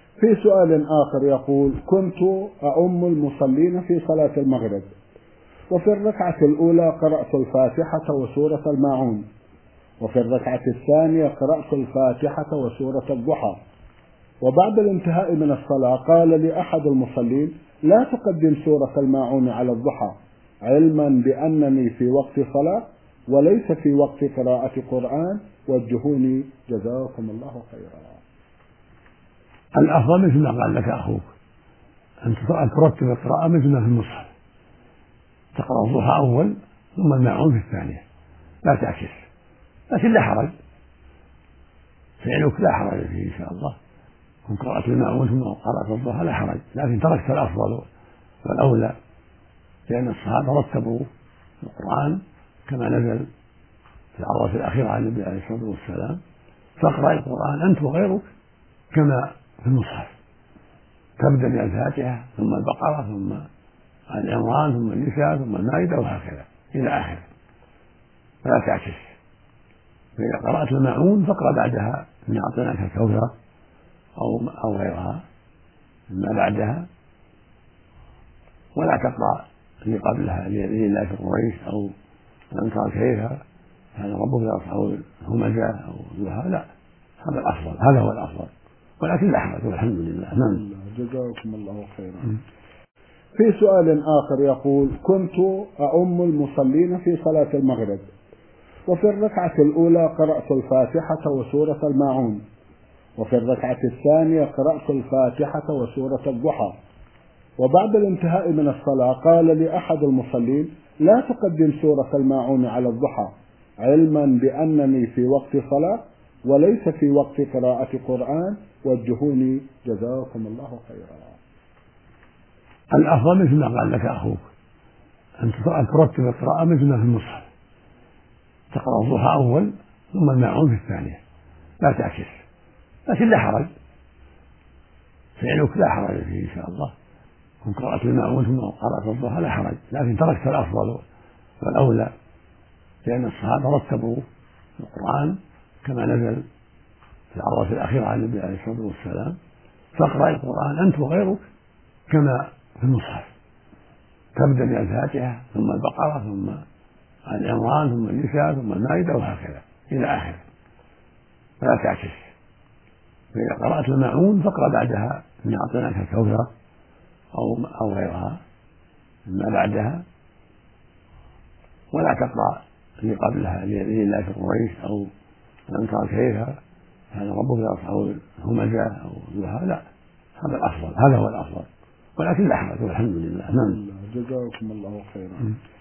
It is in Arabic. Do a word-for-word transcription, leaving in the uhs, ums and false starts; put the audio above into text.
في سؤال آخر يقول: كنت أؤم المصلين في صلاة المغرب، وفي الركعة الأولى قرأت الفاتحة وسورة الماعون، وفي الركعة الثانية قرأت الفاتحة وسورة الضحى، وبعد الانتهاء من الصلاة قال لي أحد المصلين: لا تقدم سورة الماعون على الضحى، علما بأنني في وقت صلاة وليس في وقت قراءة قرآن، وجهوني جزاكم الله خيرا. الأفضل مثل ما قال لك أخوك، أن ترتب القراءة مثل ما في المصحف، تقرأ الضحى أول ثم الماعون في الثانية، لا تعكس، لكن لا حرج، فعلك لا حرج فيه إن شاء الله، كن قرأت الماعون ثم قرأت الضحى لا حرج، لكن تركت الأفضل والأولى، لأن الصحابة رتبوا القرآن كما نزل في العظة الأخيرة عن النبي عليه الصلاة والسلام، فاقرأ القرآن أنت وغيرك كما في المصحف، تبدأ من الفاتحة ثم البقرة ثم آل عمران ثم النساء ثم المائدة وهكذا إلى آخره، فلا تعكس. فإذا قرأت الماعون فاقرأ بعدها إن أعطيناك الكوثر أو أو غيرها مما بعدها، ولا تقرأ اللي قبلها لله في قريش أو أن ترى كيف هذا ربك أصحاب الهمزة أو الضحى، لا، هذا الأفضل، هذا هو الأفضل، ولكن لا حرج والحمد لله. نعم، جزاكم الله خيرا. في سؤال آخر يقول: كنت أؤم المصلين في صلاة المغرب، وفي الركعة الأولى قرأت الفاتحة وسورة الماعون، وفي الركعة الثانية قرأت الفاتحة وسورة الضحى، وبعد الانتهاء من الصلاة قال لي أحد المصلين: لا تقدم سورة الماعون على الضحى، علما بأنني في وقت صلاة وليس في وقت قراءة قرآن، وجهوني جزاكم الله خيرا. الأفضل مثل ما قال لك أخوك، أن ترتب القراءة مثل ما في المصحف، تقرأ الضحى أول ثم الماعون في الثانية، لا تعكس، لكن لا حرج، فعلك لا حرج فيه إن شاء الله، كن قرأت الماعون ثم قرأت الضحى لا حرج، لكن تركت الأفضل والأولى، لأن الصحابة رتبوا القرآن كما نزل في العظة الأخيرة عن النبي عليه الصلاة والسلام، فاقرأ القرآن أنت وغيرك كما في المصحف، تبدأ من الفاتحة ثم البقرة ثم آل عمران ثم النساء ثم المائدة وهكذا إلى آخره، فلا تعكس. فإذا قرأت الماعون فاقرأ بعدها إن أعطيناك الكوثر أو أو غيرها مما بعدها، ولا تقرأ اللي قبلها لله في قريش أو أن ترى كيف هذا ربك أصحاب الهمزة أو الضحى، لا، هذا الأفضل، هذا هو الأفضل، ولكن لا حرج والحمد لله. نعم، جزاكم الله خيرا.